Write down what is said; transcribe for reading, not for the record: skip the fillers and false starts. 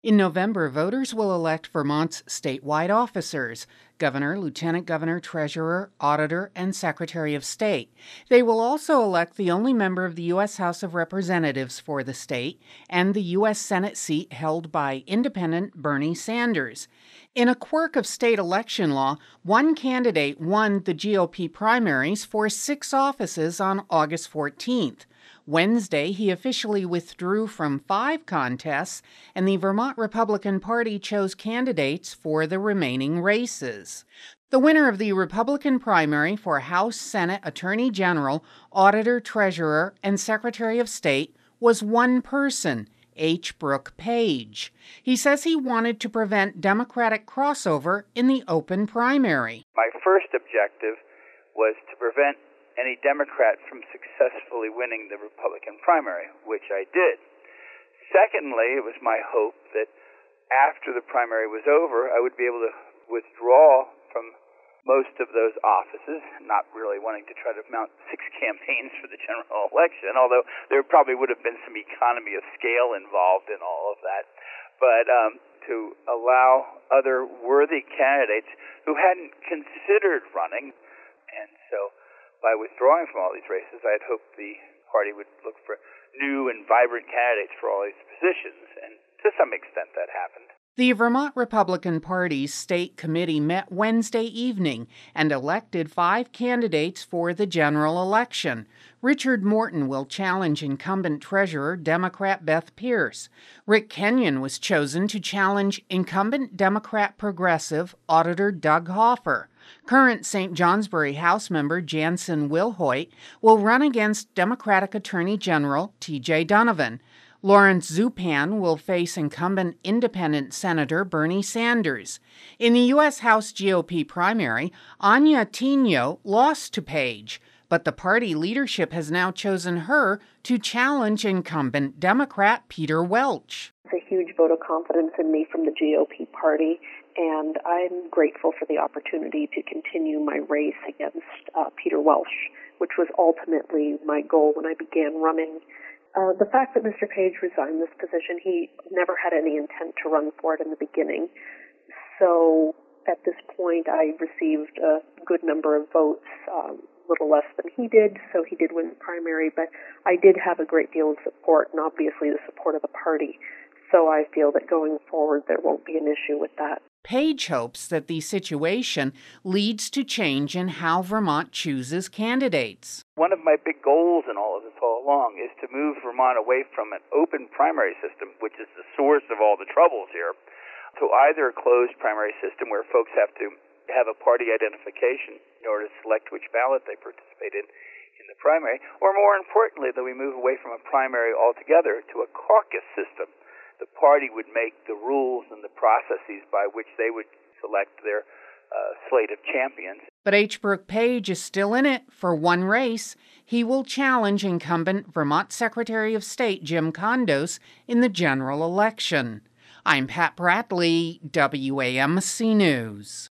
In November, voters will elect Vermont's statewide officers: governor, lieutenant governor, treasurer, auditor, and secretary of state. They will also elect the only member of the U.S. House of Representatives for the state and the U.S. Senate seat held by independent Bernie Sanders. In a quirk of state election law, one candidate won the GOP primaries for 6 offices on August 14th. Wednesday, he officially withdrew from 5 contests, and the Vermont Republican Party chose candidates for the remaining races. The winner of the Republican primary for House, Senate, Attorney General, Auditor, Treasurer, and Secretary of State was one person: H. Brooke Page. He says he wanted to prevent Democratic crossover in the open primary. My first objective was to prevent any Democrat from successfully winning the Republican primary, which I did. Secondly, it was my hope that after the primary was over, I would be able to withdraw from most of those offices, not really wanting to try to mount 6 campaigns for the general election, although there probably would have been some economy of scale involved in all of that, but to allow other worthy candidates who hadn't considered running. And so by withdrawing from all these races, I had hoped the party would look for new and vibrant candidates for all these positions, and to some extent that happened. The Vermont Republican Party's state committee met Wednesday evening and elected 5 candidates for the general election. Richard Morton will challenge incumbent treasurer Democrat Beth Pierce. Rick Kenyon was chosen to challenge incumbent Democrat progressive Auditor Doug Hoffer. Current St. Johnsbury House member Jansen Wilhoit will run against Democratic Attorney General T.J. Donovan. Lawrence Zupan will face incumbent independent Senator Bernie Sanders. In the U.S. House GOP primary, Anya Tino lost to Page, but the party leadership has now chosen her to challenge incumbent Democrat Peter Welch. It's a huge vote of confidence in me from the GOP party, and I'm grateful for the opportunity to continue my race against Peter Welch, which was ultimately my goal when I began running. The fact that Mr. Page resigned this position, he never had any intent to run for it in the beginning. So at this point, I received a good number of votes, a little less than he did, so he did win the primary, but I did have a great deal of support, and obviously the support of the party. So I feel that going forward, there won't be an issue with that. Page hopes that the situation leads to change in how Vermont chooses candidates. One of my big goals in all of this all along is to move Vermont away from an open primary system, which is the source of all the troubles here, to either a closed primary system where folks have to have a party identification in order to select which ballot they participate in the primary, or more importantly, that we move away from a primary altogether to a caucus system. The party would make the rules and the processes by which they would select their slate of champions. But H. Brooke Page is still in it for one race. He will challenge incumbent Vermont Secretary of State Jim Kondos in the general election. I'm Pat Bradley, WAMC News.